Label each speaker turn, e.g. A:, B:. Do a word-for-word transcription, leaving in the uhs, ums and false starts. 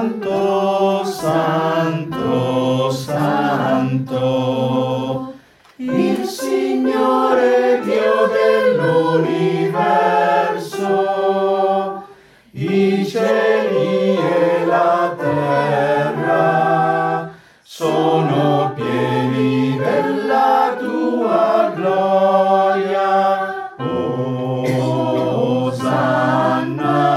A: Santo, Santo, Santo, il Signore Dio dell'universo, i cieli e la terra sono pieni della tua gloria. Osanna.